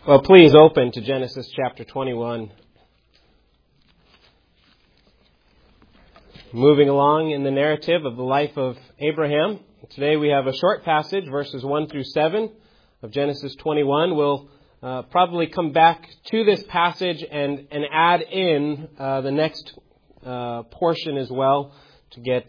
Well, please open to Genesis chapter 21. Moving along in the narrative of the life of Abraham. Today we have a short passage, verses 1 through 7 of Genesis 21. We'll probably come back to this passage and add in the next portion as well to get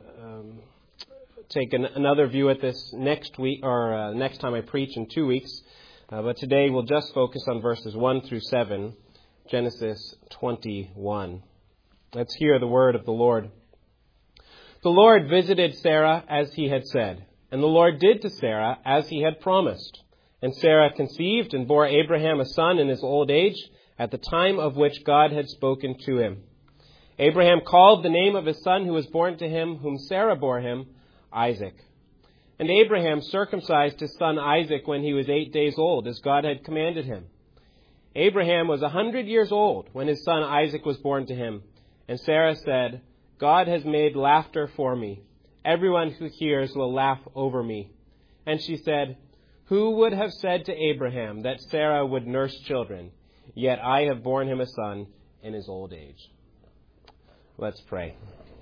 take another view at this next week or next time I preach in 2 weeks. But today we'll just focus on verses 1 through 7, Genesis 21. Let's hear the word of the Lord. The Lord visited Sarah as he had said, and the Lord did to Sarah as he had promised. And Sarah conceived and bore Abraham a son in his old age, at the time of which God had spoken to him. Abraham called the name of his son who was born to him, whom Sarah bore him, Isaac. And Abraham circumcised his son Isaac when he was 8 days old, as God had commanded him. Abraham was 100 years old when his son Isaac was born to him. And Sarah said, God has made laughter for me. Everyone who hears will laugh over me. And she said, who would have said to Abraham that Sarah would nurse children? Yet I have borne him a son in his old age. Let's pray.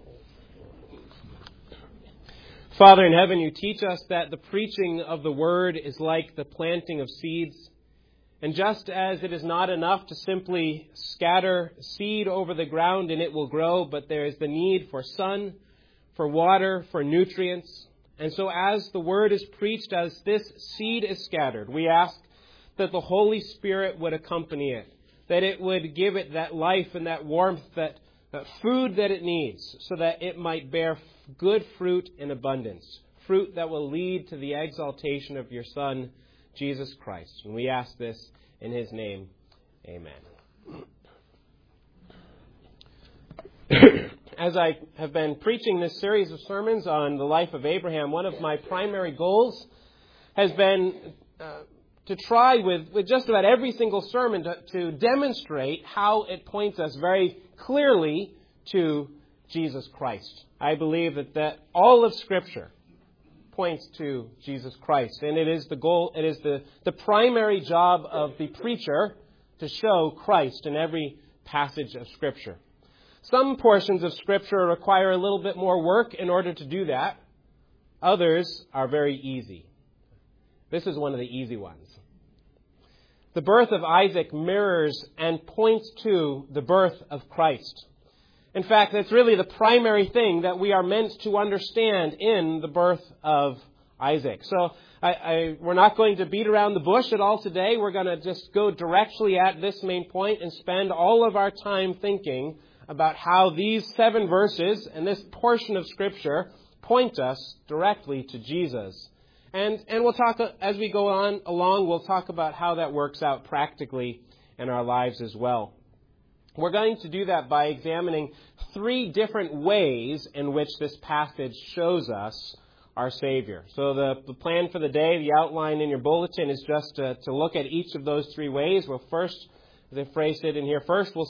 Father in heaven, you teach us that the preaching of the word is like the planting of seeds. And just as it is not enough to simply scatter seed over the ground and it will grow, but there is the need for sun, for water, for nutrients. And so as the word is preached, as this seed is scattered, we ask that the Holy Spirit would accompany it, that it would give it that life and that warmth, that food that it needs, so that it might bear good fruit in abundance, fruit that will lead to the exaltation of your Son, Jesus Christ. And we ask this in his name. Amen. As I have been preaching this series of sermons on the life of Abraham, one of my primary goals has been to try with just about every single sermon to demonstrate how it points us very clearly to Jesus Christ. I believe that all of Scripture points to Jesus Christ. And it is the goal, it is the primary job of the preacher to show Christ in every passage of Scripture. Some portions of Scripture require a little bit more work in order to do that. Others are very easy. This is one of the easy ones. The birth of Isaac mirrors and points to the birth of Christ. In fact, that's really the primary thing that we are meant to understand in the birth of Isaac. So we're not going to beat around the bush at all today. We're going to just go directly at this main point and spend all of our time thinking about how these 7 verses and this portion of Scripture point us directly to Jesus. And we'll talk, as we go on along, we'll talk about how that works out practically in our lives as well. We're going to do that by examining 3 different ways in which this passage shows us our Savior. So the plan for the day, the outline in your bulletin, is just to look at each of those 3 ways. Well, first, as I phrased it in here, first we'll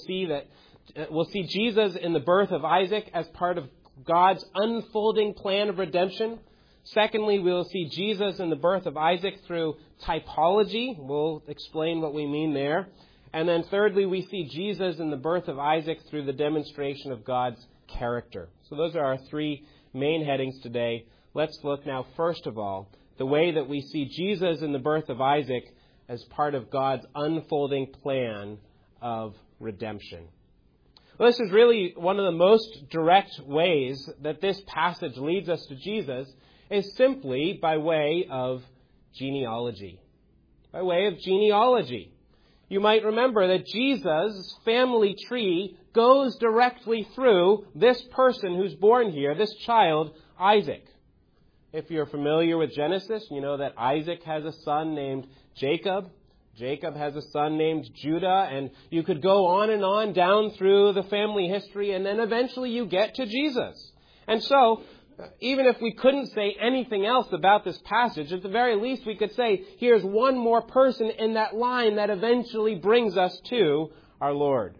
see Jesus in the birth of Isaac as part of God's unfolding plan of redemption. Secondly, we'll see Jesus in the birth of Isaac through typology. We'll explain what we mean there. And then thirdly, we see Jesus in the birth of Isaac through the demonstration of God's character. So those are our 3 main headings today. Let's look now, first of all, the way that we see Jesus in the birth of Isaac as part of God's unfolding plan of redemption. Well, this is really one of the most direct ways that this passage leads us to Jesus, is simply by way of genealogy. By way of genealogy. You might remember that Jesus' family tree goes directly through this person who's born here, this child, Isaac. If you're familiar with Genesis, you know that Isaac has a son named Jacob. Jacob has a son named Judah. And you could go on down through the family history, and then eventually you get to Jesus. And so, even if we couldn't say anything else about this passage, at the very least we could say, here's one more person in that line that eventually brings us to our Lord.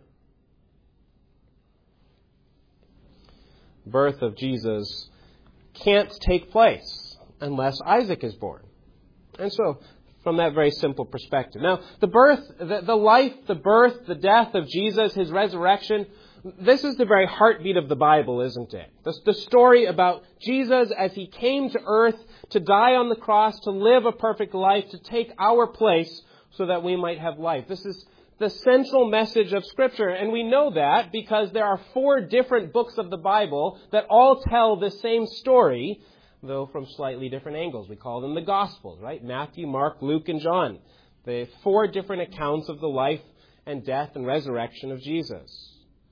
Birth of Jesus can't take place unless Isaac is born. And so from that very simple perspective. Now, the birth, the life, the birth, the death of Jesus, His resurrection, this is the very heartbeat of the Bible, isn't it? The story about Jesus as He came to earth to die on the cross, to live a perfect life, to take our place so that we might have life. This is the central message of Scripture, and we know that because there are 4 different books of the Bible that all tell the same story, though from slightly different angles. We call them the Gospels, right? Matthew, Mark, Luke, and John. The 4 different accounts of the life and death and resurrection of Jesus.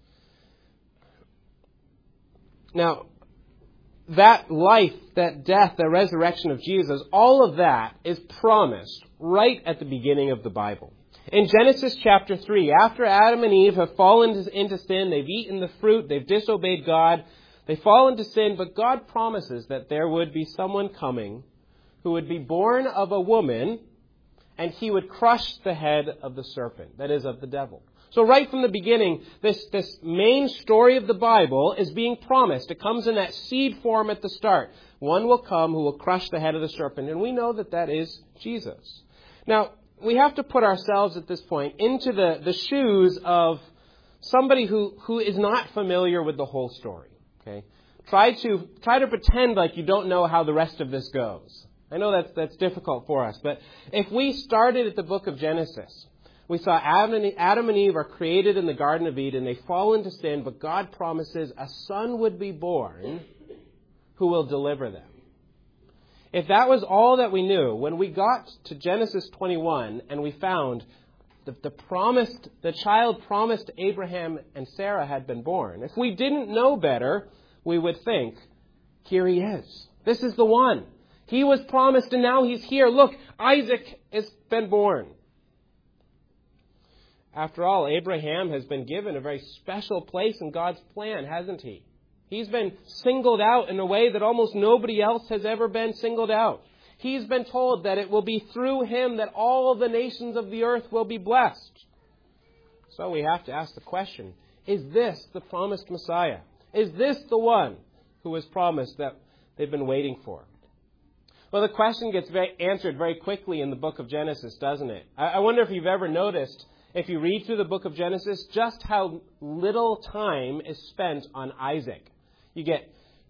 Now, that life, that death, that resurrection of Jesus, all of that is promised right at the beginning of the Bible. In Genesis chapter 3, after Adam and Eve have fallen into sin, they've eaten the fruit, they've disobeyed God, they fall into sin, but God promises that there would be someone coming who would be born of a woman, and he would crush the head of the serpent, that is, of the devil. So right from the beginning, this main story of the Bible is being promised. It comes in that seed form at the start. One will come who will crush the head of the serpent, and we know that that is Jesus. Now, we have to put ourselves at this point into the shoes of somebody who is not familiar with the whole story. Okay? Try to pretend like you don't know how the rest of this goes. I know that's difficult for us, but if we started at the book of Genesis, we saw Adam and Eve are created in the Garden of Eden. They fall into sin, but God promises a son would be born who will deliver them. If that was all that we knew, when we got to Genesis 21 and we found the child promised to Abraham and Sarah had been born, if we didn't know better, we would think, here he is. This is the one. He was promised and now he's here. Look, Isaac has been born. After all, Abraham has been given a very special place in God's plan, hasn't he? He's been singled out in a way that almost nobody else has ever been singled out. He's been told that it will be through him that all the nations of the earth will be blessed. So we have to ask the question, is this the promised Messiah? Is this the one who was promised that they've been waiting for? Well, the question gets answered very quickly in the book of Genesis, doesn't it? I wonder if you've ever noticed, if you read through the book of Genesis, just how little time is spent on Isaac. You get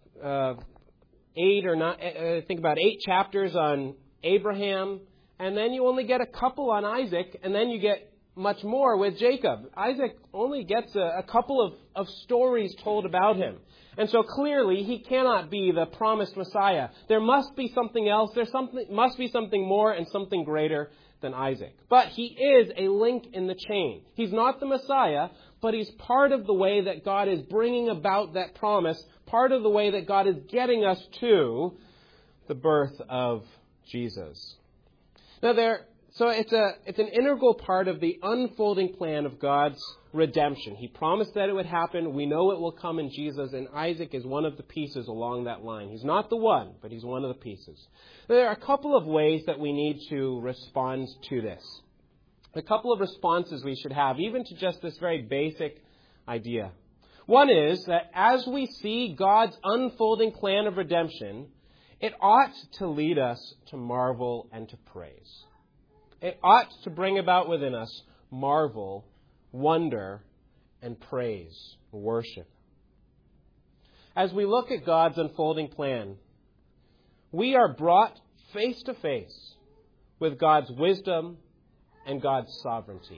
8 chapters on Abraham, and then you only get a couple on Isaac, and then you get much more with Jacob. Isaac only gets a couple of stories told about him. And so clearly he cannot be the promised Messiah. There must be something else. Must be something more and something greater than Isaac. But he is a link in the chain. He's not the Messiah, but he's part of the way that God is bringing about that promise, part of the way that God is getting us to the birth of Jesus. Now so it's an integral part of the unfolding plan of God's redemption. He promised that it would happen. We know it will come in Jesus, and Isaac is one of the pieces along that line. He's not the one, but he's one of the pieces. There are a couple of ways that we need to respond to this. A couple of responses we should have, even to just this very basic idea. One is that as we see God's unfolding plan of redemption, it ought to lead us to marvel and to praise. It ought to bring about within us marvel, wonder, and praise, worship. As we look at God's unfolding plan, we are brought face to face with God's wisdom and God's sovereignty.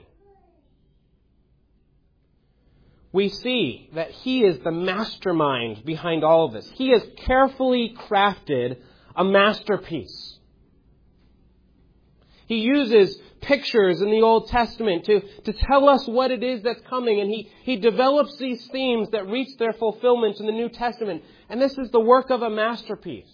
We see that He is the mastermind behind all of this. He has carefully crafted a masterpiece. He uses pictures in the Old Testament to tell us what it is that's coming, and he develops these themes that reach their fulfillment in the New Testament. And this is the work of a masterpiece,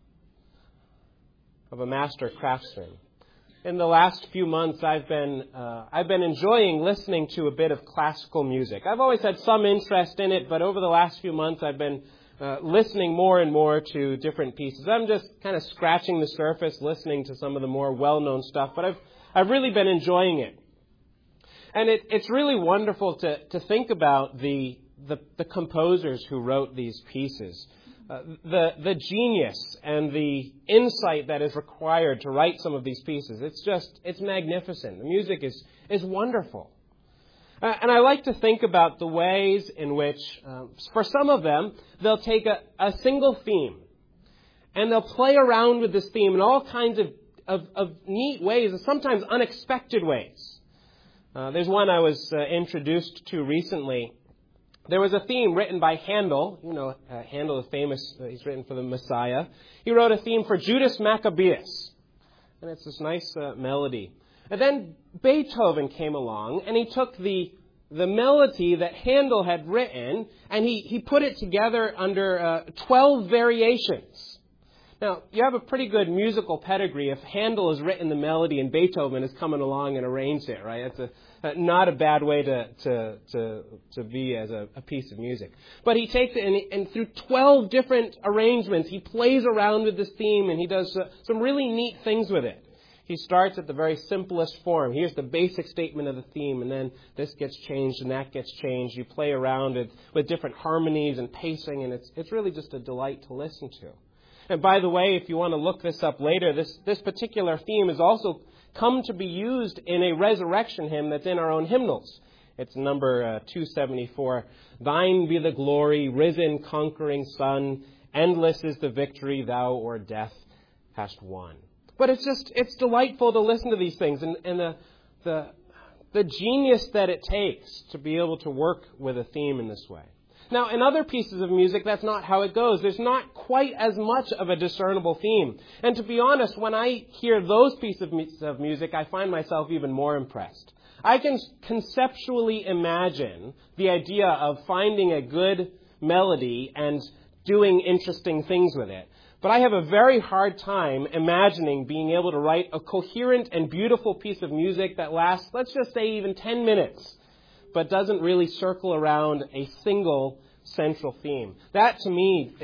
of a master craftsman. In the last few months, I've been enjoying listening to a bit of classical music. I've always had some interest in it, but over the last few months, I've been listening more and more to different pieces. I'm just kind of scratching the surface, listening to some of the more well-known stuff, but I've really been enjoying it. And it's really wonderful to think about the composers who wrote these pieces. the genius and the insight that is required to write some of these pieces. It's magnificent. The music is wonderful. And I like to think about the ways in which, for some of them, they'll take a single theme and they'll play around with this theme in all kinds of neat ways and sometimes unexpected ways. There's one I was introduced to recently. There was a theme written by Handel. You know, Handel is famous. He's written for the Messiah. He wrote a theme for Judas Maccabeus. And it's this nice melody. And then Beethoven came along and he took the melody that Handel had written and he put it together under 12 variations. Now, you have a pretty good musical pedigree if Handel has written the melody and Beethoven is coming along and arranged it, right? That's not a bad way to be as a piece of music. But he takes it and through 12 different arrangements, he plays around with this theme and he does some really neat things with it. He starts at the very simplest form. Here's the basic statement of the theme, and then this gets changed and that gets changed. You play around it with different harmonies and pacing, and it's really just a delight to listen to. And by the way, if you want to look this up later, this particular theme has also come to be used in a resurrection hymn that's in our own hymnals. It's number 274. Thine be the glory, risen, conquering Son. Endless is the victory thou o'er death hast won. But it's delightful to listen to these things and the genius that it takes to be able to work with a theme in this way. Now, in other pieces of music, that's not how it goes. There's not quite as much of a discernible theme. And to be honest, when I hear those pieces of music, I find myself even more impressed. I can conceptually imagine the idea of finding a good melody and doing interesting things with it. But I have a very hard time imagining being able to write a coherent and beautiful piece of music that lasts, let's just say, even 10 minutes, but doesn't really circle around a single central theme. That, to me,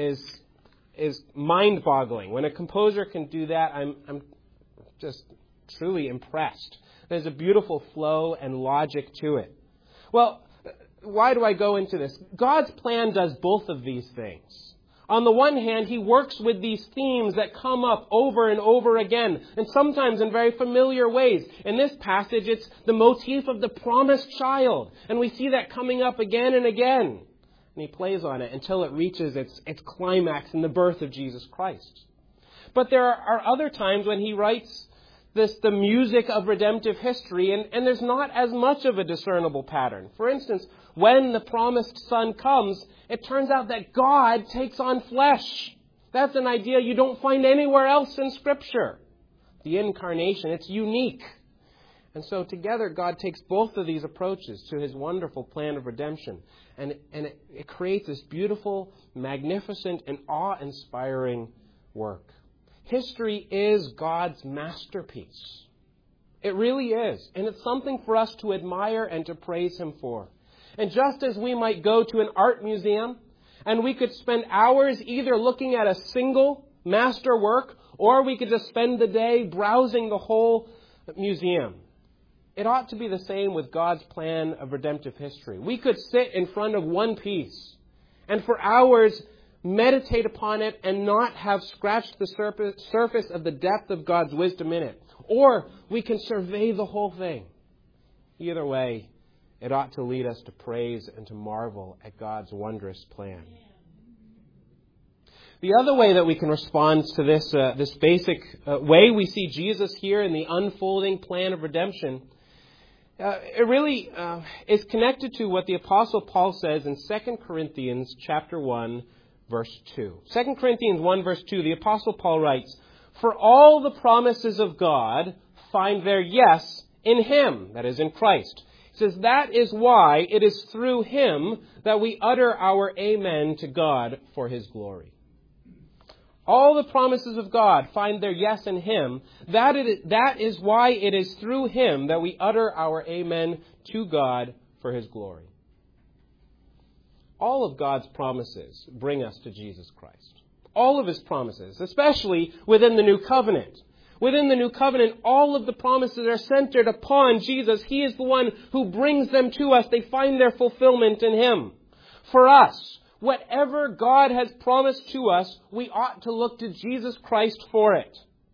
is mind-boggling. When a composer can do that, I'm just truly impressed. There's a beautiful flow and logic to it. Well, why do I go into this? God's plan does both of these things. On the one hand, He works with these themes that come up over and over again, and sometimes in very familiar ways. In this passage, it's the motif of the promised child, and we see that coming up again and again. And He plays on it until it reaches its climax in the birth of Jesus Christ. But there are other times when He writes the music of redemptive history, and there's not as much of a discernible pattern. For instance, when the promised Son comes, it turns out that God takes on flesh. That's an idea you don't find anywhere else in Scripture. The incarnation, it's unique. And so together, God takes both of these approaches to His wonderful plan of redemption. And it creates this beautiful, magnificent, and awe-inspiring work. History is God's masterpiece. It really is. And it's something for us to admire and to praise Him for. And just as we might go to an art museum and we could spend hours either looking at a single masterwork or we could just spend the day browsing the whole museum, it ought to be the same with God's plan of redemptive history. We could sit in front of one piece and for hours meditate upon it and not have scratched the surface of the depth of God's wisdom in it. Or we can survey the whole thing. Either way, it ought to lead us to praise and to marvel at God's wondrous plan. The other way that we can respond to this basic way we see Jesus here in the unfolding plan of redemption, it really is connected to what the Apostle Paul says in 2 Corinthians chapter 1, verse 2. 2 Corinthians 1, verse 2, the Apostle Paul writes, "For all the promises of God find their yes in Him," that is, in Christ. He says, "That is why it is through Him that we utter our amen to God for His glory." All the promises of God find their yes in Him. That is why it is through Him that we utter our amen to God for His glory. All of God's promises bring us to Jesus Christ. All of His promises, especially within the New Covenant. Within the New Covenant, all of the promises are centered upon Jesus. He is the one who brings them to us. They find their fulfillment in Him. For us, Whatever God has promised to us, we ought to look to Jesus Christ for it.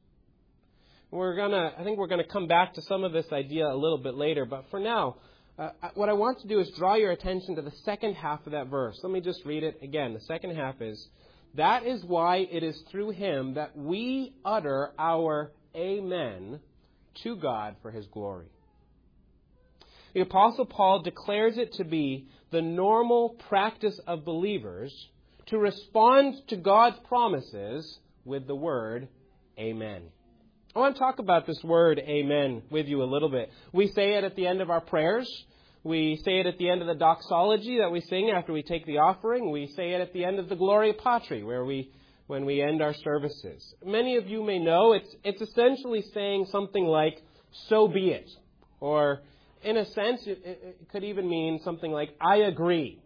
I think we're going to come back to some of this idea a little bit later, but for now, what I want to do is draw your attention to the second half of that verse. Let me just read it again. The second half is, that is why it is through him that we utter our amen to God for his glory. The Apostle Paul declares it to be the normal practice of believers to respond to God's promises with the word amen. I want to talk about this word amen with you a little bit. We say it at the end of our prayers. We say it at the end of the doxology that we sing after we take the offering. We say it at the end of the Gloria Patri, when we end our services. Many of you may know it's essentially saying something like, so be it. Or in a sense, it could even mean something like, I agree.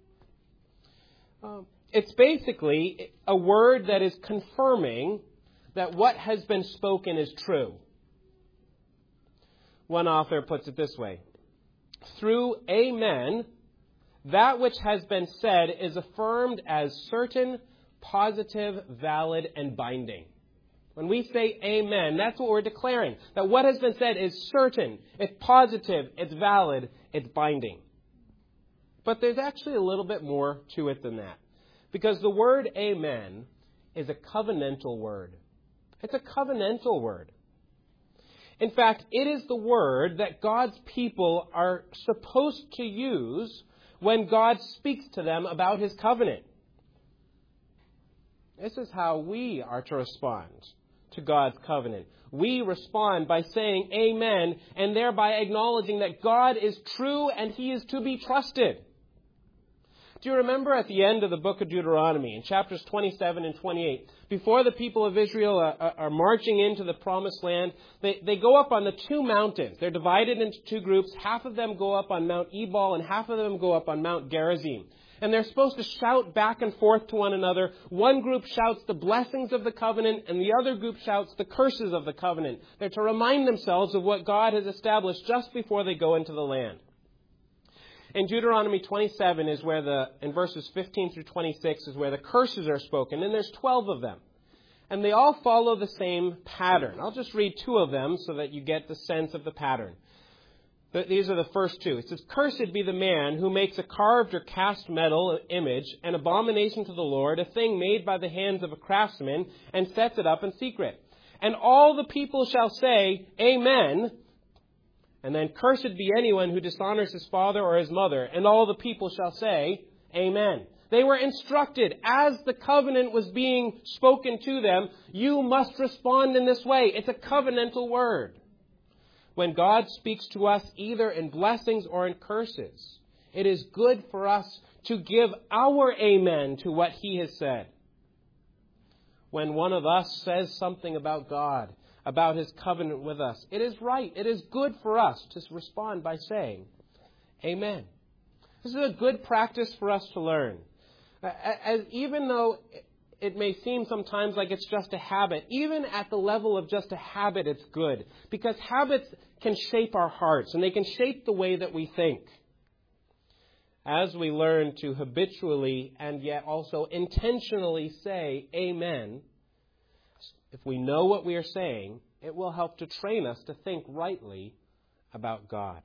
It's basically a word that is confirming that what has been spoken is true. One author puts it this way: through amen, that which has been said is affirmed as certain, positive, valid, and binding. When we say amen, that's what we're declaring. That what has been said is certain, it's positive, it's valid, it's binding. But there's actually a little bit more to it than that. Because the word amen is a covenantal word. It's a covenantal word. In fact, it is the word that God's people are supposed to use when God speaks to them about his covenant. This is how we are to respond to God's covenant. We respond by saying amen and thereby acknowledging that God is true and he is to be trusted. Do you remember at the end of the book of Deuteronomy, in chapters 27 and 28, before the people of Israel are marching into the promised land, they go up on the two mountains. They're divided into two groups. Half of them go up on Mount Ebal and half of them go up on Mount Gerizim. And they're supposed to shout back and forth to one another. One group shouts the blessings of the covenant, and the other group shouts the curses of the covenant. They're to remind themselves of what God has established just before they go into the land. In Deuteronomy 27 is where in verses 15 through 26 is where the curses are spoken, and there's 12 of them. And they all follow the same pattern. I'll just read two of them so that you get the sense of the pattern. These are the first two. It says, "Cursed be the man who makes a carved or cast metal image, an abomination to the Lord, a thing made by the hands of a craftsman, and sets it up in secret. And all the people shall say, Amen. And then, cursed be anyone who dishonors his father or his mother. And all the people shall say, Amen." They were instructed, as the covenant was being spoken to them, you must respond in this way. It's a covenantal word. When God speaks to us either in blessings or in curses, it is good for us to give our amen to what he has said. When one of us says something about God, about his covenant with us, it is right, it is good for us to respond by saying, Amen. This is a good practice for us to learn. Even though it may seem sometimes like it's just a habit, even at the level of just a habit, it's good. Because habits can shape our hearts, and they can shape the way that we think. As we learn to habitually and yet also intentionally say Amen, if we know what we are saying, it will help to train us to think rightly about God.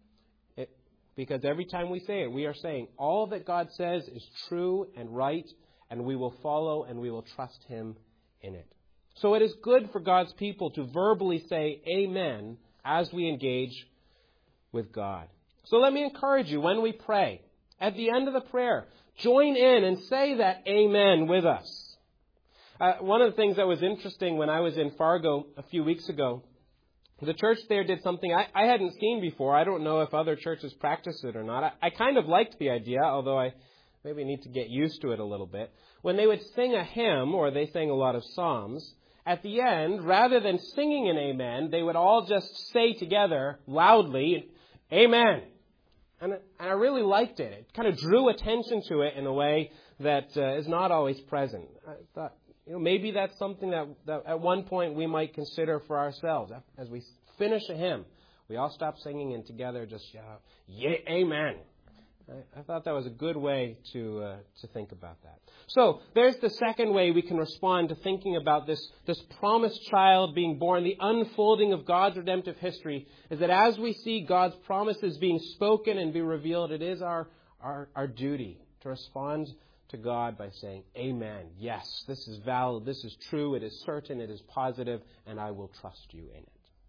Because every time we say it, we are saying all that God says is true and right, and we will follow and we will trust him in it. So it is good for God's people to verbally say Amen as we engage with God. So let me encourage you, when we pray, at the end of the prayer, join in and say that Amen with us. One of the things that was interesting when I was in Fargo a few weeks ago, the church there did something I hadn't seen before. I don't know if other churches practice it or not. I kind of liked the idea, although I maybe need to get used to it a little bit. When they would sing a hymn, or they sang a lot of psalms, at the end, rather than singing an amen, they would all just say together loudly, Amen. And I really liked it. It kind of drew attention to it in a way that is not always present. I thought, maybe that's something that at one point we might consider for ourselves. As we finish a hymn, we all stop singing and together just shout, yeah, Amen. I thought that was a good way to think about that. So there's the second way we can respond to thinking about this promised child being born, the unfolding of God's redemptive history, is that as we see God's promises being spoken and be revealed, it is our duty to respond to God by saying, Amen. Yes, this is valid, this is true, it is certain, it is positive, and I will trust you in it.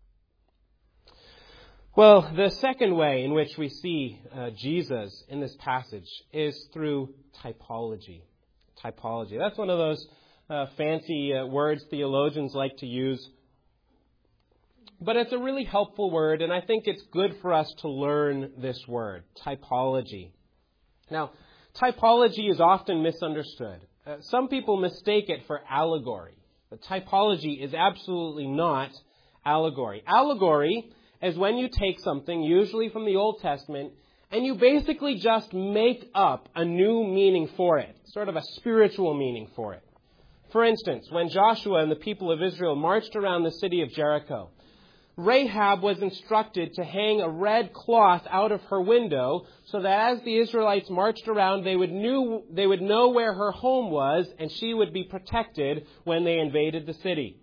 Well, the second way in which we see Jesus in this passage is through typology. Typology. That's one of those fancy words theologians like to use. But it's a really helpful word, and I think it's good for us to learn this word, typology. Now, typology is often misunderstood. Some people mistake it for allegory. But typology is absolutely not allegory. Allegory is when you take something, usually from the Old Testament, and you basically just make up a new meaning for it, sort of a spiritual meaning for it. For instance, when Joshua and the people of Israel marched around the city of Jericho, Rahab was instructed to hang a red cloth out of her window so that as the Israelites marched around, they would know where her home was and she would be protected when they invaded the city.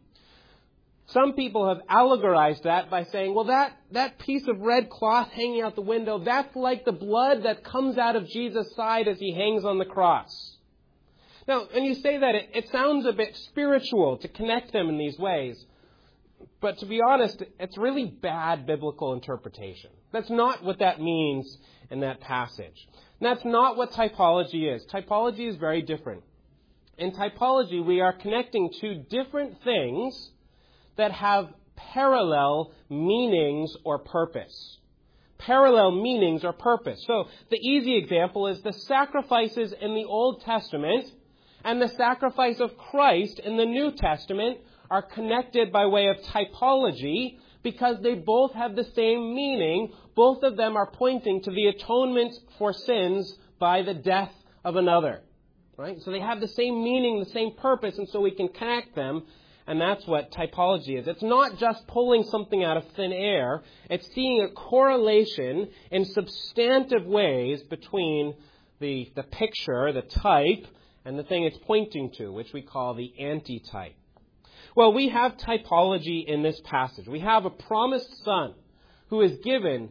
Some people have allegorized that by saying, well, that piece of red cloth hanging out the window, that's like the blood that comes out of Jesus' side as he hangs on the cross. Now, when you say that, it sounds a bit spiritual to connect them in these ways. But to be honest, it's really bad biblical interpretation. That's not what that means in that passage. And that's not what typology is. Typology is very different. In typology, we are connecting two different things that have parallel meanings or purpose. Parallel meanings or purpose. So the easy example is the sacrifices in the Old Testament and the sacrifice of Christ in the New Testament are connected by way of typology because they both have the same meaning. Both of them are pointing to the atonement for sins by the death of another. Right? So they have the same meaning, the same purpose, and so we can connect them. And that's what typology is. It's not just pulling something out of thin air. It's seeing a correlation in substantive ways between the picture, the type, and the thing it's pointing to, which we call the antitype. Well, we have typology in this passage. We have a promised son who is given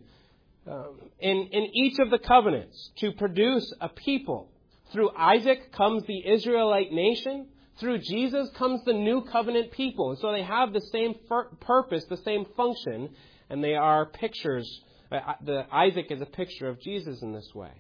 in each of the covenants to produce a people. Through Isaac comes the Israelite nation. Through Jesus comes the new covenant people. And so they have the same purpose, the same function, and they are pictures. Isaac is a picture of Jesus in this way.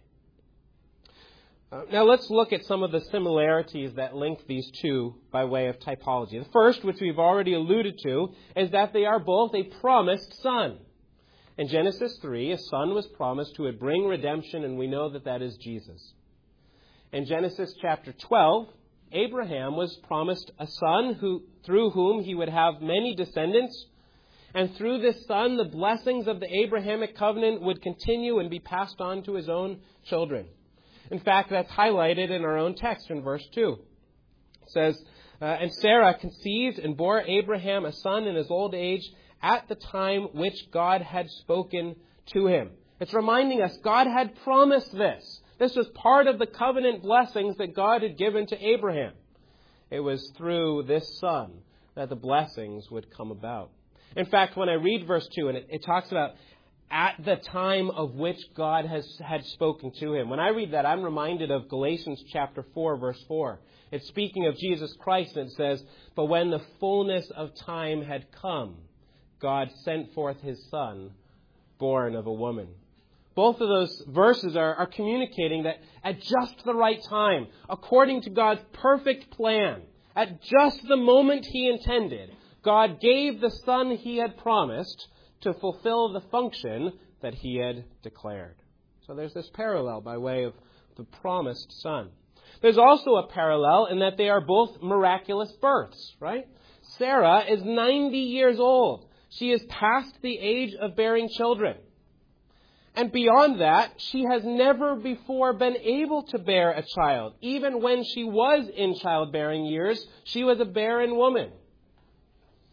Now let's look at some of the similarities that link these two by way of typology. The first, which we've already alluded to, is that they are both a promised son. In Genesis 3, a son was promised who would bring redemption, and we know that that is Jesus. In Genesis chapter 12, Abraham was promised a son through whom he would have many descendants. And through this son, the blessings of the Abrahamic covenant would continue and be passed on to his own children. In fact, that's highlighted in our own text in verse 2. It says, and Sarah conceived and bore Abraham a son in his old age at the time which God had spoken to him. It's reminding us God had promised this. This was part of the covenant blessings that God had given to Abraham. It was through this son that the blessings would come about. In fact, when I read verse 2, and it talks about at the time of which God had spoken to him. When I read that, I'm reminded of Galatians chapter 4, verse 4. It's speaking of Jesus Christ, and it says, but when the fullness of time had come, God sent forth his son, born of a woman. Both of those verses are communicating that at just the right time, according to God's perfect plan, at just the moment he intended, God gave the son he had promised to fulfill the function that he had declared. So there's this parallel by way of the promised son. There's also a parallel in that they are both miraculous births, right? Sarah is 90 years old. She is past the age of bearing children. And beyond that, she has never before been able to bear a child. Even when she was in childbearing years, she was a barren woman.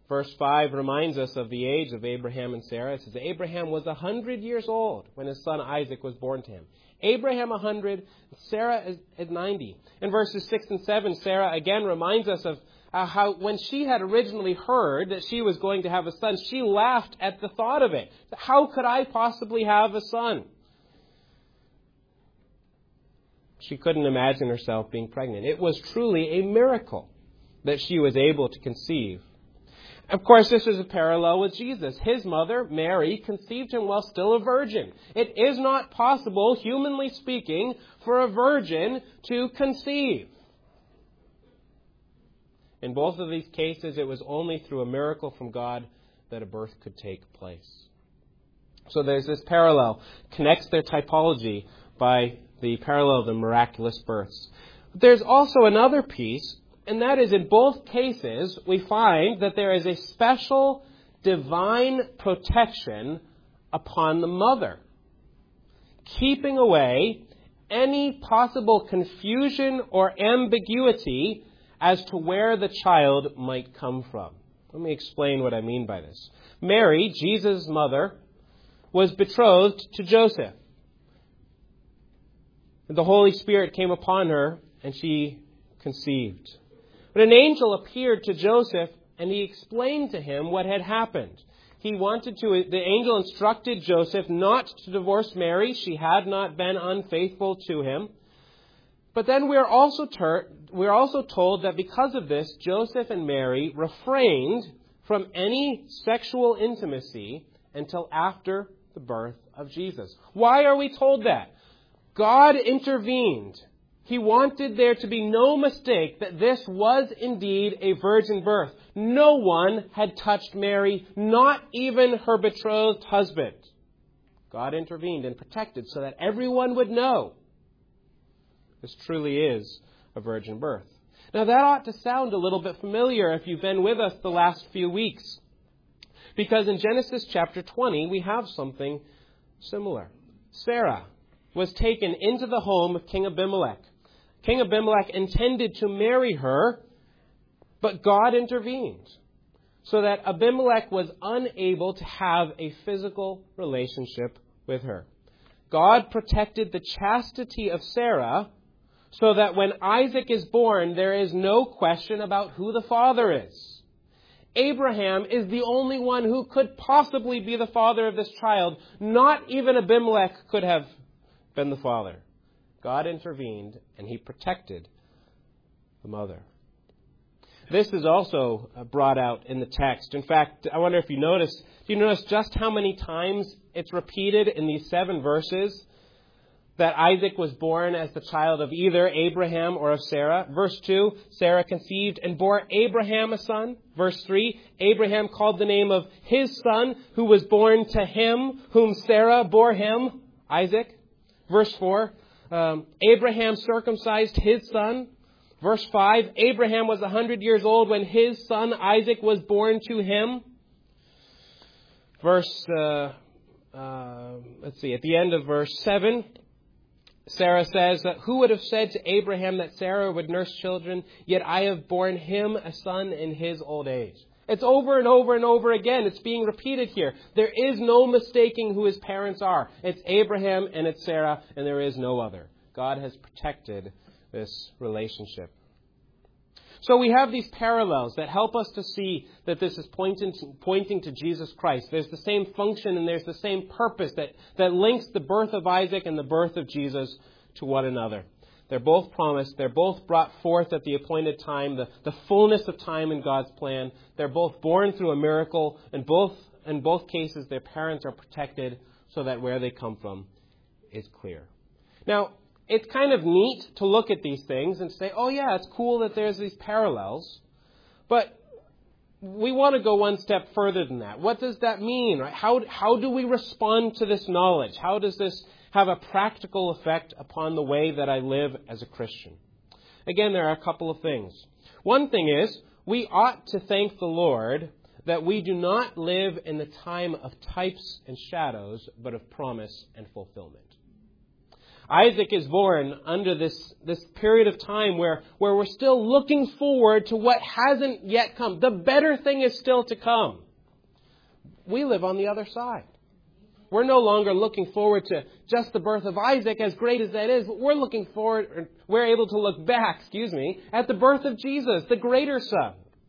Verse 5 reminds us of the age of Abraham and Sarah. It says, Abraham was 100 years old when his son Isaac was born to him. Abraham 100, Sarah is 90. In verses 6 and 7, Sarah again reminds us of how when she had originally heard that she was going to have a son, she laughed at the thought of it. How could I possibly have a son? She couldn't imagine herself being pregnant. It was truly a miracle that she was able to conceive. Of course, this is a parallel with Jesus. His mother, Mary, conceived him while still a virgin. It is not possible, humanly speaking, for a virgin to conceive. In both of these cases, it was only through a miracle from God that a birth could take place. So there's this parallel, connects their typology by the parallel of the miraculous births. But there's also another piece, and that is in both cases, we find that there is a special divine protection upon the mother, keeping away any possible confusion or ambiguity as to where the child might come from. Let me explain what I mean by this. Mary, Jesus' mother, was betrothed to Joseph. The Holy Spirit came upon her, and she conceived. But an angel appeared to Joseph, and he explained to him what had happened. The angel instructed Joseph not to divorce Mary. She had not been unfaithful to him. But then we're also told that because of this, Joseph and Mary refrained from any sexual intimacy until after the birth of Jesus. Why are we told that? God intervened. He wanted there to be no mistake that this was indeed a virgin birth. No one had touched Mary, not even her betrothed husband. God intervened and protected so that everyone would know this truly is a virgin birth. Now that ought to sound a little bit familiar if you've been with us the last few weeks. Because in Genesis chapter 20, we have something similar. Sarah was taken into the home of King Abimelech. King Abimelech intended to marry her, but God intervened so that Abimelech was unable to have a physical relationship with her. God protected the chastity of Sarah so that when Isaac is born, there is no question about who the father is. Abraham is the only one who could possibly be the father of this child. Not even Abimelech could have been the father. God intervened and he protected the mother. This is also brought out in the text. In fact, I wonder if you notice, do you notice just how many times it's repeated in these 7 verses that Isaac was born as the child of either Abraham or of Sarah? Verse 2, Sarah conceived and bore Abraham a son. Verse 3, Abraham called the name of his son who was born to him, whom Sarah bore him, Isaac. Verse 4, Abraham circumcised his son. Verse 5, Abraham was 100 years old when his son Isaac was born to him. At the end of verse 7, Sarah says, who would have said to Abraham that Sarah would nurse children, yet I have borne him a son in his old age. It's over and over and over again. It's being repeated here. There is no mistaking who his parents are. It's Abraham and it's Sarah, and there is no other. God has protected this relationship. So we have these parallels that help us to see that this is pointing to Jesus Christ. There's the same function and there's the same purpose that links the birth of Isaac and the birth of Jesus to one another. They're both promised. They're both brought forth at the appointed time, the fullness of time in God's plan. They're both born through a miracle. In both cases, their parents are protected so that where they come from is clear. Now, it's kind of neat to look at these things and say, oh yeah, it's cool that there's these parallels. But we want to go one step further than that. What does that mean? Right? How do we respond to this knowledge? How does this have a practical effect upon the way that I live as a Christian? Again, there are a couple of things. One thing is, we ought to thank the Lord that we do not live in the time of types and shadows, but of promise and fulfillment. Isaac is born under this period of time where we're still looking forward to what hasn't yet come. The better thing is still to come. We live on the other side. We're no longer looking forward to just the birth of Isaac, as great as that is, but we're able to look back, at the birth of Jesus, the greater Son.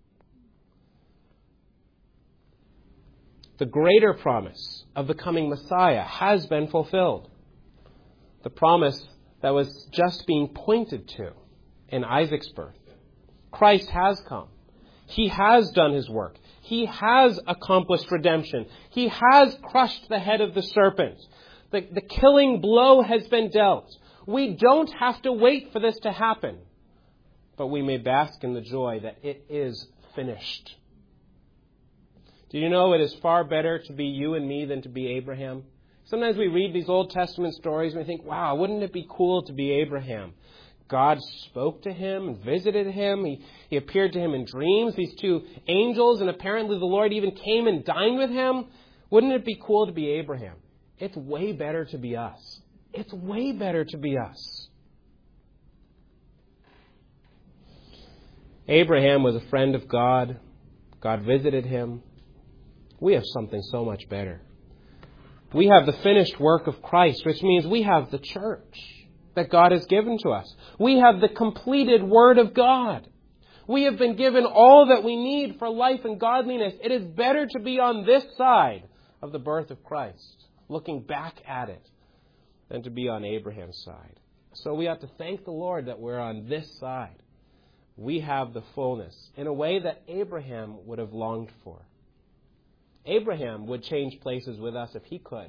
The greater promise of the coming Messiah has been fulfilled. The promise that was just being pointed to in Isaac's birth. Christ has come. He has done His work. He has accomplished redemption. He has crushed the head of the serpent. The killing blow has been dealt. We don't have to wait for this to happen, but we may bask in the joy that it is finished. Do you know it is far better to be you and me than to be Abraham? Sometimes we read these Old Testament stories and we think, wow, wouldn't it be cool to be Abraham? God spoke to him and visited him. He appeared to him in dreams, these two angels, and apparently the Lord even came and dined with him. Wouldn't it be cool to be Abraham? It's way better to be us. It's way better to be us. Abraham was a friend of God. God visited him. We have something so much better. We have the finished work of Christ, which means we have the church that God has given to us. We have the completed Word of God. We have been given all that we need for life and godliness. It is better to be on this side of the birth of Christ, looking back at it, than to be on Abraham's side. So we have to thank the Lord that we're on this side. We have the fullness in a way that Abraham would have longed for. Abraham would change places with us if he could.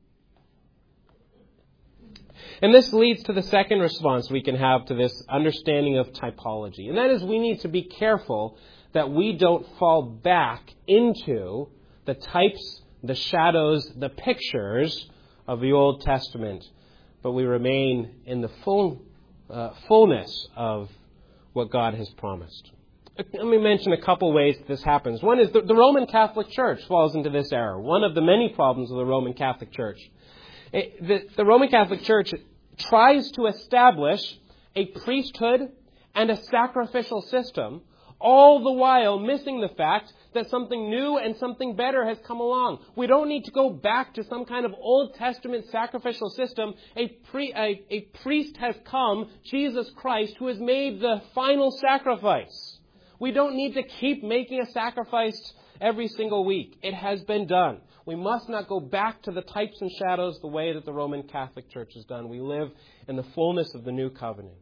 And this leads to the second response we can have to this understanding of typology. And that is we need to be careful that we don't fall back into the types, the shadows, the pictures of the Old Testament, but we remain in the fullness of what God has promised. Let me mention a couple ways this happens. One is the Roman Catholic Church falls into this error. One of the many problems of the Roman Catholic Church. The Roman Catholic Church tries to establish a priesthood and a sacrificial system, all the while missing the fact that something new and something better has come along. We don't need to go back to some kind of Old Testament sacrificial system. A priest has come, Jesus Christ, who has made the final sacrifice. We don't need to keep making a sacrifice every single week. It has been done. We must not go back to the types and shadows the way that the Roman Catholic Church has done. We live in the fullness of the new covenant.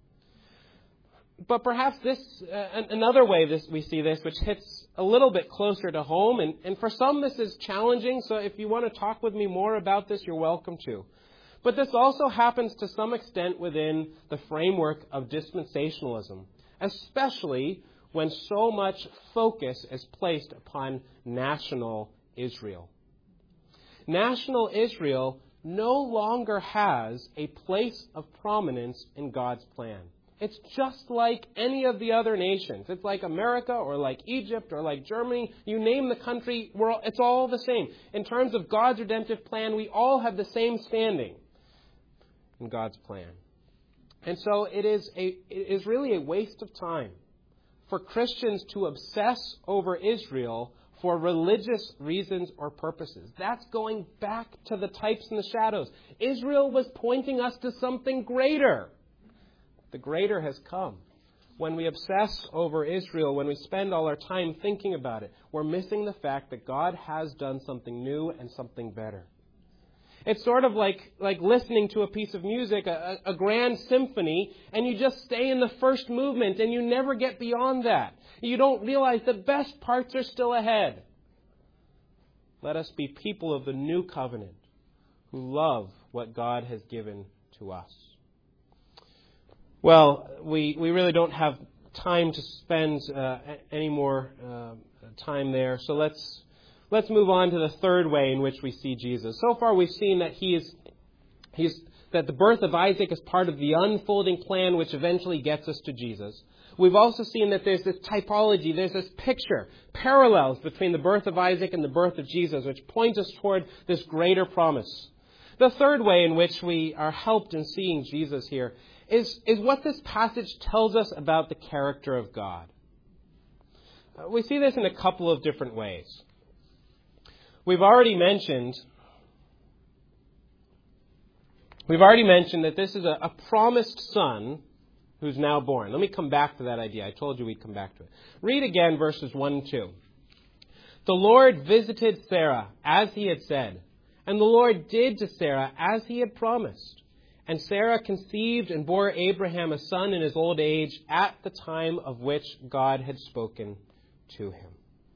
But perhaps another way we see this, which hits a little bit closer to home, and for some this is challenging, so if you want to talk with me more about this, you're welcome to. But this also happens to some extent within the framework of dispensationalism, especially when so much focus is placed upon national Israel. National Israel no longer has a place of prominence in God's plan. It's just like any of the other nations. It's like America or like Egypt or like Germany. You name the country, it's all the same. In terms of God's redemptive plan, we all have the same standing in God's plan. And so it is really a waste of time for Christians to obsess over Israel for religious reasons or purposes. That's going back to the types and the shadows. Israel was pointing us to something greater. The greater has come. When we obsess over Israel, when we spend all our time thinking about it, we're missing the fact that God has done something new and something better. It's sort of like listening to a piece of music, a grand symphony, and you just stay in the first movement and you never get beyond that. You don't realize the best parts are still ahead. Let us be people of the new covenant who love what God has given to us. Well, we really don't have time to spend any more time there, so let's move on to the third way in which we see Jesus. So far we've seen that that the birth of Isaac is part of the unfolding plan which eventually gets us to Jesus. We've also seen that there's this typology, there's this picture, parallels between the birth of Isaac and the birth of Jesus, which point us toward this greater promise. The third way in which we are helped in seeing Jesus here is what this passage tells us about the character of God. We see this in a couple of different ways. We've already mentioned that this is a promised son who's now born. Let me come back to that idea. I told you we'd come back to it. Read again verses 1 and 2. The Lord visited Sarah as he had said, and the Lord did to Sarah as he had promised. And Sarah conceived and bore Abraham a son in his old age at the time of which God had spoken to him.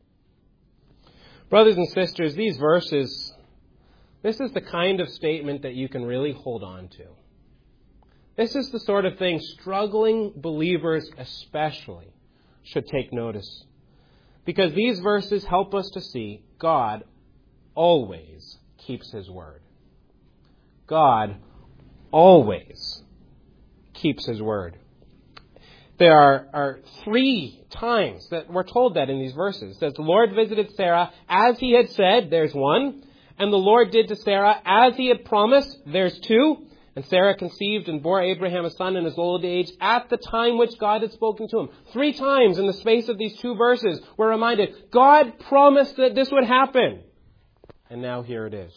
Brothers and sisters, these verses, this is the kind of statement that you can really hold on to. This is the sort of thing struggling believers especially should take notice. Because these verses help us to see God always keeps his word. God always keeps his word. There are 3 times that we're told that in these verses. It says, the Lord visited Sarah as he had said, there's 1. And the Lord did to Sarah as he had promised, there's 2. And Sarah conceived and bore Abraham a son in his old age at the time which God had spoken to him. 3 times in the space of these 2 verses, we're reminded, God promised that this would happen. And now here it is.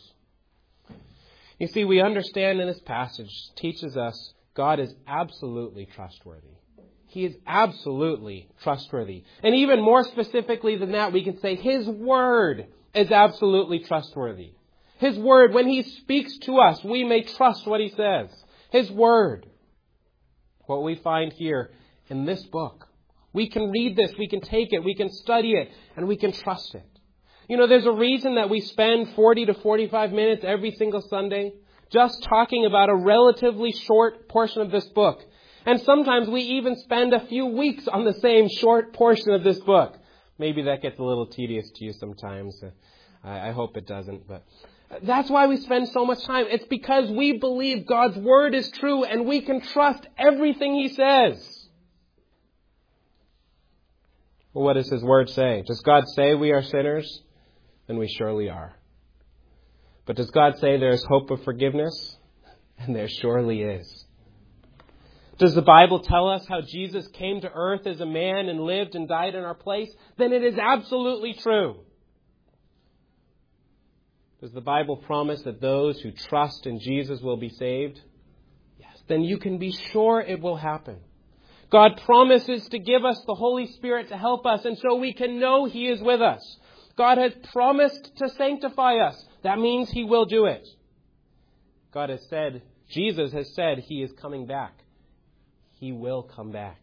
You see, we understand in this passage, teaches us God is absolutely trustworthy. He is absolutely trustworthy. And even more specifically than that, we can say his word is absolutely trustworthy. His word, when he speaks to us, we may trust what he says. His word. What we find here in this book. We can read this, we can take it, we can study it, and we can trust it. You know, there's a reason that we spend 40 to 45 minutes every single Sunday just talking about a relatively short portion of this book. And sometimes we even spend a few weeks on the same short portion of this book. Maybe that gets a little tedious to you sometimes. I hope it doesn't, but that's why we spend so much time. It's because we believe God's word is true and we can trust everything he says. Well, what does his word say? Does God say we are sinners? Then we surely are. But does God say there is hope of forgiveness? And there surely is. Does the Bible tell us how Jesus came to earth as a man and lived and died in our place? Then it is absolutely true. Does the Bible promise that those who trust in Jesus will be saved? Yes. Then you can be sure it will happen. God promises to give us the Holy Spirit to help us, and so we can know he is with us. God has promised to sanctify us. That means he will do it. God has said, Jesus has said he is coming back. He will come back.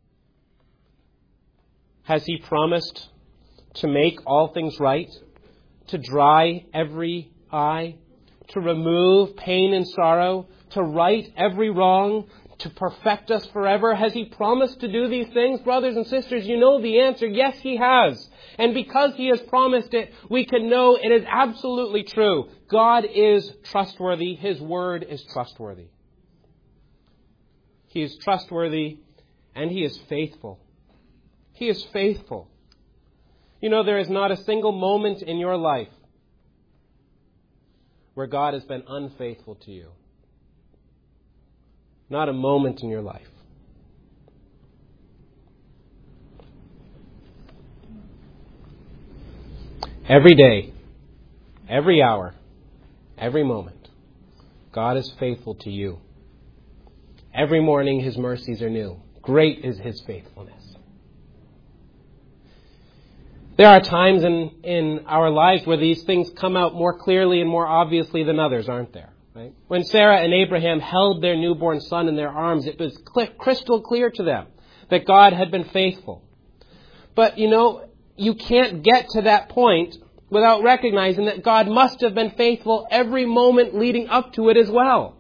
Has he promised to make all things right? To dry every eye? To remove pain and sorrow? To right every wrong? To perfect us forever? Has he promised to do these things? Brothers and sisters, you know the answer. Yes, he has. And because he has promised it, we can know it is absolutely true. God is trustworthy. His word is trustworthy. He is trustworthy and he is faithful. He is faithful. You know, there is not a single moment in your life where God has been unfaithful to you. Not a moment in your life. Every day, every hour, every moment, God is faithful to you. Every morning his mercies are new. Great is his faithfulness. There are times in our lives where these things come out more clearly and more obviously than others, aren't there? Right? When Sarah and Abraham held their newborn son in their arms, it was crystal clear to them that God had been faithful. But, you know, you can't get to that point without recognizing that God must have been faithful every moment leading up to it as well.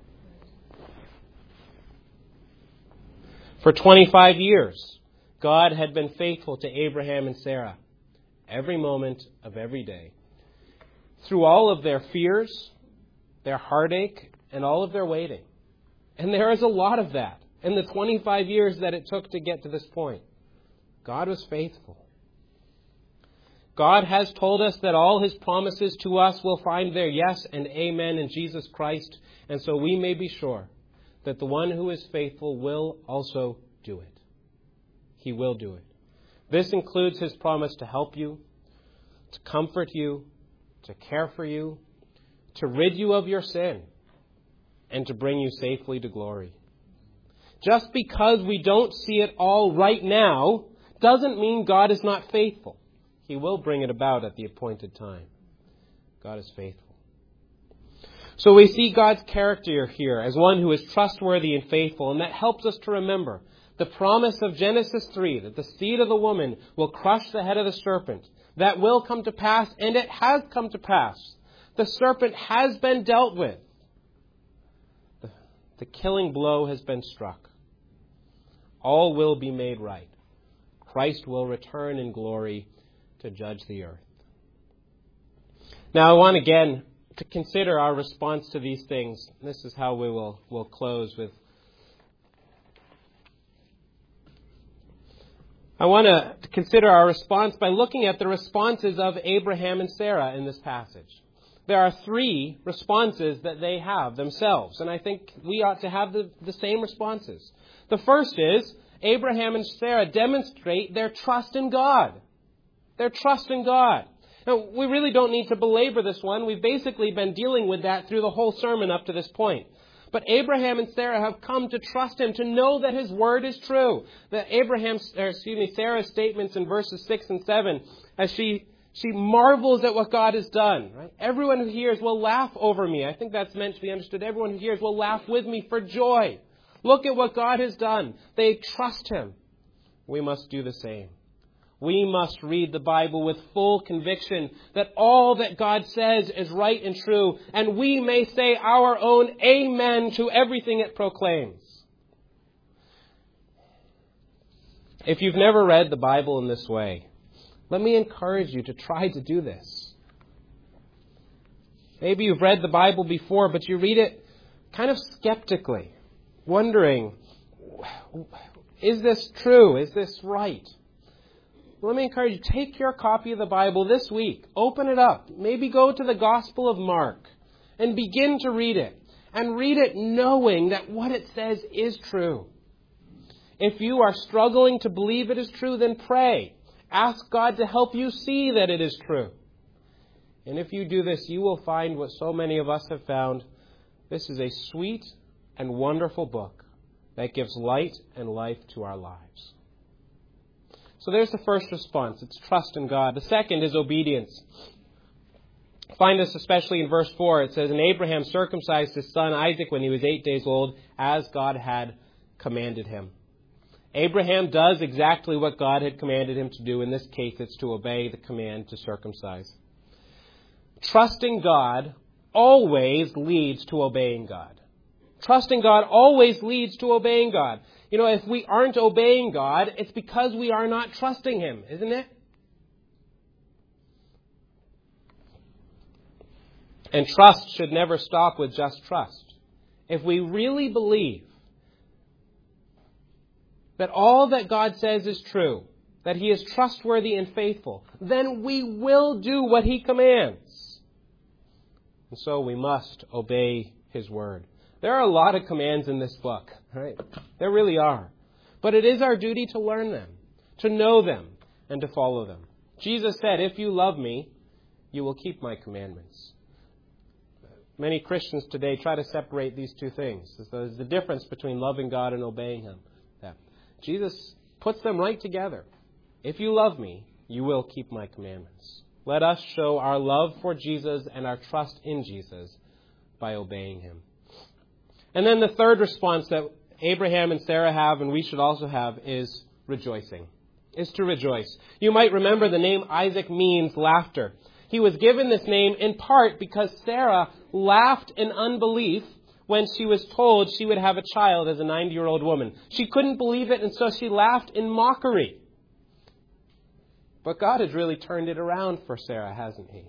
For 25 years, God had been faithful to Abraham and Sarah every moment of every day. Through all of their fears, their heartache, and all of their waiting. And there is a lot of that in the 25 years that it took to get to this point. God was faithful. God has told us that all His promises to us will find their yes and amen in Jesus Christ, and so we may be sure that the one who is faithful will also do it. He will do it. This includes His promise to help you, to comfort you, to care for you, to rid you of your sin, and to bring you safely to glory. Just because we don't see it all right now doesn't mean God is not faithful. He will bring it about at the appointed time. God is faithful. So we see God's character here as one who is trustworthy and faithful, and that helps us to remember the promise of Genesis 3, that the seed of the woman will crush the head of the serpent. That will come to pass, and it has come to pass. The serpent has been dealt with. The killing blow has been struck. All will be made right. Christ will return in glory to judge the earth. Now I want again to consider our response to these things. This is how we will close with. I want to consider our response by looking at the responses of Abraham and Sarah in this passage. There are 3 responses that they have themselves, and I think we ought to have the same responses. The first is, Abraham and Sarah demonstrate their trust in God. Their trust in God. Now, we really don't need to belabor this one. We've basically been dealing with that through the whole sermon up to this point. But Abraham and Sarah have come to trust Him, to know that His word is true. That Sarah's statements in verses 6 and 7, as she marvels at what God has done. Right? Everyone who hears will laugh over me. I think that's meant to be understood. Everyone who hears will laugh with me for joy. Look at what God has done. They trust Him. We must do the same. We must read the Bible with full conviction that all that God says is right and true, and we may say our own amen to everything it proclaims. If you've never read the Bible in this way, let me encourage you to try to do this. Maybe you've read the Bible before, but you read it kind of skeptically, wondering, is this true? Is this right? Let me encourage you, take your copy of the Bible this week. Open it up. Maybe go to the Gospel of Mark and begin to read it. And read it knowing that what it says is true. If you are struggling to believe it is true, then pray. Ask God to help you see that it is true. And if you do this, you will find what so many of us have found. This is a sweet and wonderful book that gives light and life to our lives. So there's the first response. It's trust in God. The second is obedience. Find this especially in verse 4. It says, "And Abraham circumcised his son Isaac when he was 8 days old, as God had commanded him." Abraham does exactly what God had commanded him to do. In this case, it's to obey the command to circumcise. Trusting God always leads to obeying God. Trusting God always leads to obeying God. You know, if we aren't obeying God, it's because we are not trusting Him, isn't it? And trust should never stop with just trust. If we really believe that all that God says is true, that He is trustworthy and faithful, then we will do what He commands. And so we must obey His word. There are a lot of commands in this book, right? There really are. But it is our duty to learn them, to know them, and to follow them. Jesus said, "If you love me, you will keep my commandments." Many Christians today try to separate these two things. There's the difference between loving God and obeying Him. Jesus puts them right together. If you love me, you will keep my commandments. Let us show our love for Jesus and our trust in Jesus by obeying Him. And then the third response that Abraham and Sarah have, and we should also have, is rejoicing. Is to rejoice. You might remember the name Isaac means laughter. He was given this name in part because Sarah laughed in unbelief when she was told she would have a child as a 90-year-old woman. She couldn't believe it, and so she laughed in mockery. But God has really turned it around for Sarah, hasn't He?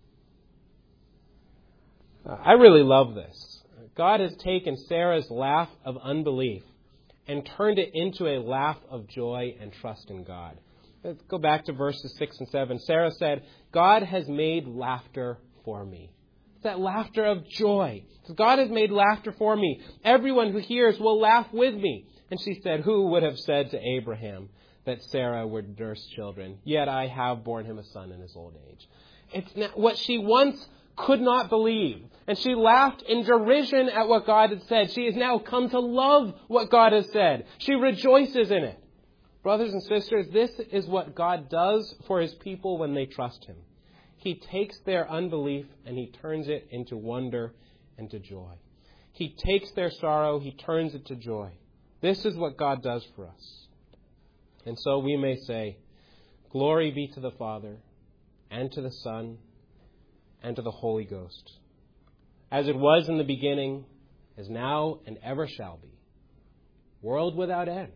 I really love this. God has taken Sarah's laugh of unbelief and turned it into a laugh of joy and trust in God. Let's go back to verses 6 and 7. Sarah said, God has made laughter for me. It's that laughter of joy. God has made laughter for me. Everyone who hears will laugh with me. And she said, who would have said to Abraham that Sarah would nurse children? Yet I have borne him a son in his old age. It's what she once could not believe. And she laughed in derision at what God had said. She has now come to love what God has said. She rejoices in it. Brothers and sisters, this is what God does for his people when they trust him. He takes their unbelief and he turns it into wonder and to joy. He takes their sorrow, he turns it to joy. This is what God does for us. And so we may say, glory be to the Father, and to the Son, and to the Holy Ghost, as it was in the beginning, is now, and ever shall be, world without end.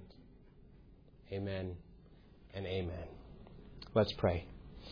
Amen and amen. Let's pray.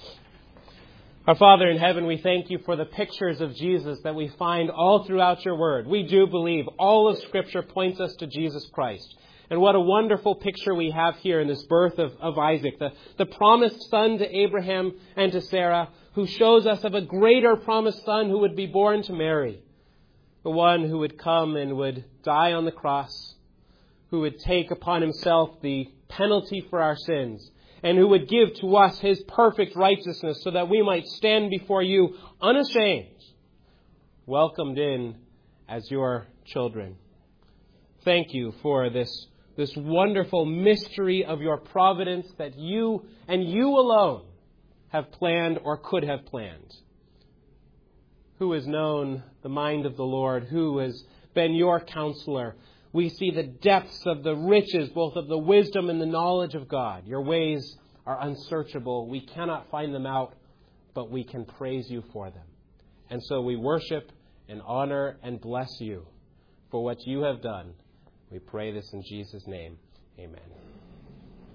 Our Father in heaven, we thank you for the pictures of Jesus that we find all throughout your word. We do believe all of Scripture points us to Jesus Christ. And what a wonderful picture we have here in this birth of Isaac, the promised son to Abraham and to Sarah, who shows us of a greater promised son who would be born to Mary, the one who would come and would die on the cross, who would take upon himself the penalty for our sins, and who would give to us his perfect righteousness so that we might stand before you unashamed, welcomed in as your children. Thank you for this wonderful mystery of your providence that you and you alone have planned or could have planned. Who has known the mind of the Lord? Who has been your counselor? We see the depths of the riches, both of the wisdom and the knowledge of God. Your ways are unsearchable. We cannot find them out, but we can praise you for them. And so we worship and honor and bless you for what you have done. We pray this in Jesus' name. Amen.